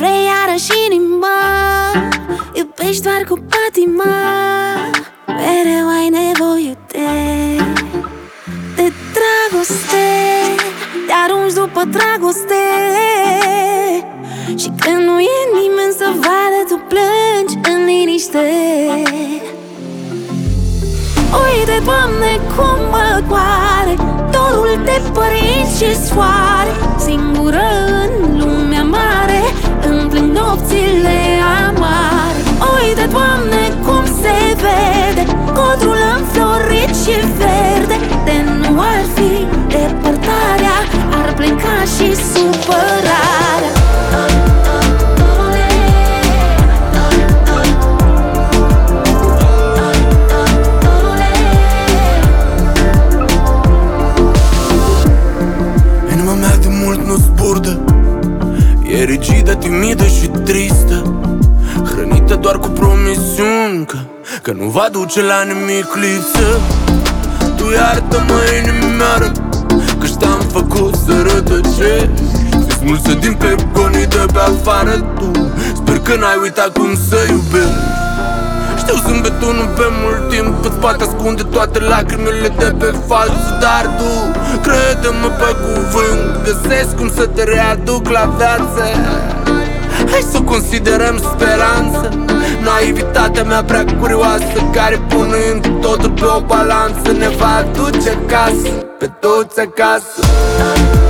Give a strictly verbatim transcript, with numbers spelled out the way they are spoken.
vrei iarăși inima, iubești doar cu patima. Mereu ai nevoie de, de dragoste, te arunci după dragoste. Și când nu e nimeni să vadă, tu plângi în liniște. Uite, Doamne, cum mă doare dorul de părinți și soare. Singură în lumea mare îmi plâng nopțile amare. Uite, Doamne, cum se vede codrul înflorit și verde. De nu ar fi depărtarea, ar pleca și supărarea. Inima mea de mult nu zburdă, e rigidă, timidă și tristă, hrănită doar cu promisiuni că, că nu va duce la nimic lipsă. Tu iartă-mă, inimioară, că știam făcut să rătăcești. Ți smulsă din clepconii de pe afară. Tu sper că n-ai uitat cum să iubești. Știu, zâmbetul nu pe mult timp îți poate ascunde toate lacrimile de pe față. Dar tu, crede-mă pe cuvânt, găsesc cum să te readuc la viață. Hai să considerăm speranță, naivitatea mea prea curioasă, care punând totul pe o balanță ne va aduce acasă, pe toți acasă.